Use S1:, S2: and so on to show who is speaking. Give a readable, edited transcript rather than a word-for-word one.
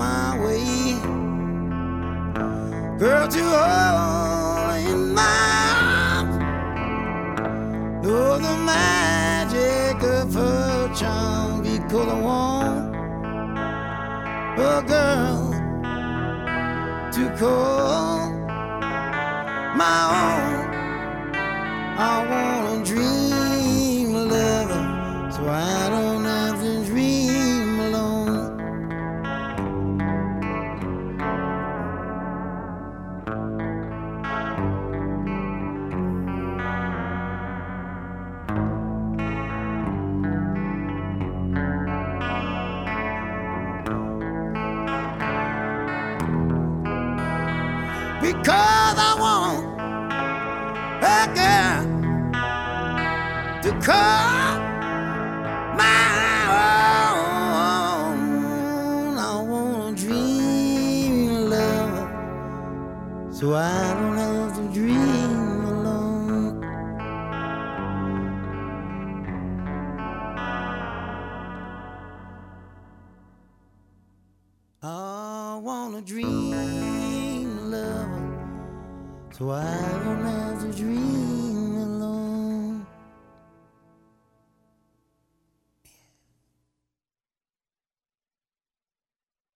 S1: my way. Girl, to hold in my arms, know the magic of her charm, because I want a girl to call my own. I wanna dream a lover, so I don't have to dream alone. Because I want a girl to call my own. I wanna dream love, so I don't have to dream alone. I wanna dream love, so I don't have to dream.